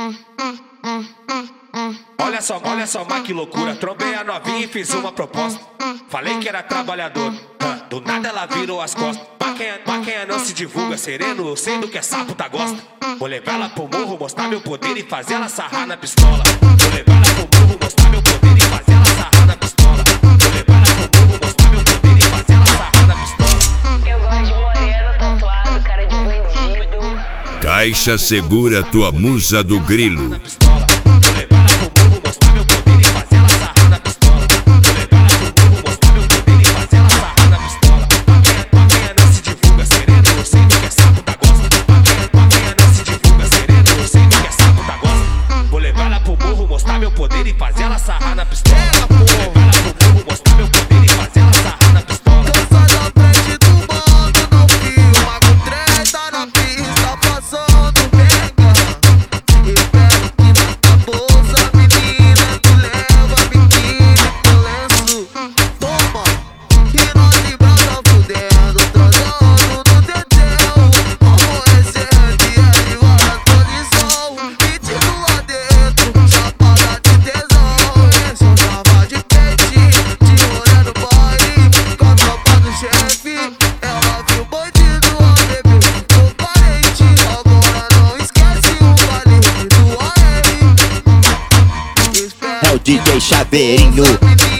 Olha só, mas que loucura. Trombei a novinha e fiz uma proposta. Falei que era trabalhador, do nada ela virou as costas. Maquinha não se divulga, sereno, eu sei do que é sapo tá gosta. Vou levar ela pro morro, mostrar meu poder e fazer ela sarrar na pistola. Vou levar ela pro morro, mostrar meu poder e fazer ela sarrar na pistola. Vou levar ela pro morro, mostrar meu poder e fazer ela sarrar na pistola. Eu gosto de moreno, tatuado, cara de bandido. Caixa Segura, tua musa do grilo. Mostrar meu poder e fazer ela sarrar na pistola. Levar ela pro morro, mostrar meu poder e fazer ela sarrar na pistola. Sai da frente do bando, não filma com treta na pista, passando pega. Espero que na bolsa, menina, tu leva biquíni pro lenço. Toma, e nós de brasa fudendo, transando no teteu. Aborrecendo e é de várias posição, metido lá dentro. É o DJ Chaveirinho.